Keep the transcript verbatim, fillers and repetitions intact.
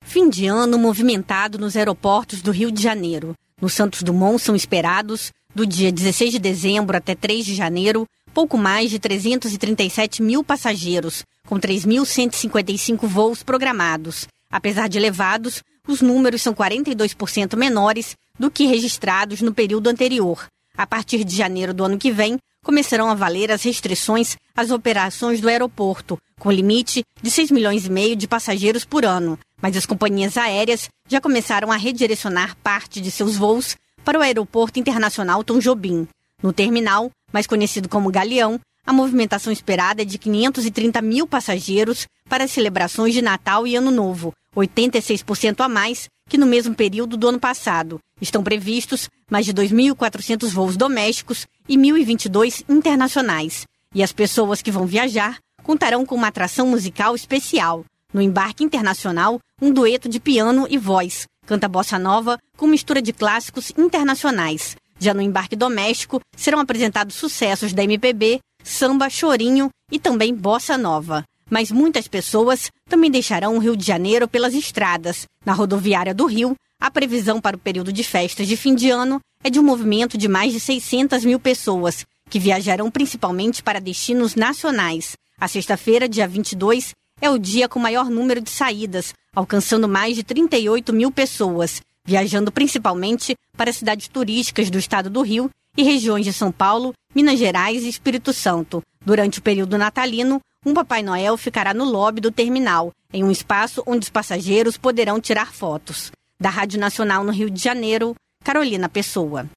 Fim de ano movimentado nos aeroportos do Rio de Janeiro. No Santos Dumont são esperados, do dia dezesseis de dezembro até três de janeiro, pouco mais de trezentos e trinta e sete mil passageiros, com três mil cento e cinquenta e cinco voos programados. Apesar de elevados, os números são quarenta e dois por cento menores do que registrados no período anterior. A partir de janeiro do ano que vem, começarão a valer as restrições às operações do aeroporto, com limite de seis milhões e meio de passageiros por ano. Mas as companhias aéreas já começaram a redirecionar parte de seus voos para o Aeroporto Internacional Tom Jobim. No terminal, mais conhecido como Galeão, a movimentação esperada é de quinhentos e trinta mil passageiros para as celebrações de Natal e Ano Novo, oitenta e seis por cento a mais que no mesmo período do ano passado. Estão previstos mais de dois mil e quatrocentos voos domésticos e mil e vinte e dois internacionais. E as pessoas que vão viajar contarão com uma atração musical especial. No embarque internacional, um dueto de piano e voz. Canta bossa nova com mistura de clássicos internacionais. Já no embarque doméstico, serão apresentados sucessos da M P B, samba, chorinho e também bossa nova. Mas muitas pessoas também deixarão o Rio de Janeiro pelas estradas. Na rodoviária do Rio, a previsão para o período de festas de fim de ano é de um movimento de mais de seiscentas mil pessoas, que viajarão principalmente para destinos nacionais. A sexta-feira, dia vinte e dois, é o dia com maior número de saídas, alcançando mais de trinta e oito mil pessoas, viajando principalmente para cidades turísticas do estado do Rio e regiões de São Paulo, Minas Gerais e Espírito Santo. Durante o período natalino, um Papai Noel ficará no lobby do terminal, em um espaço onde os passageiros poderão tirar fotos. Da Rádio Nacional no Rio de Janeiro, Carolina Pessoa.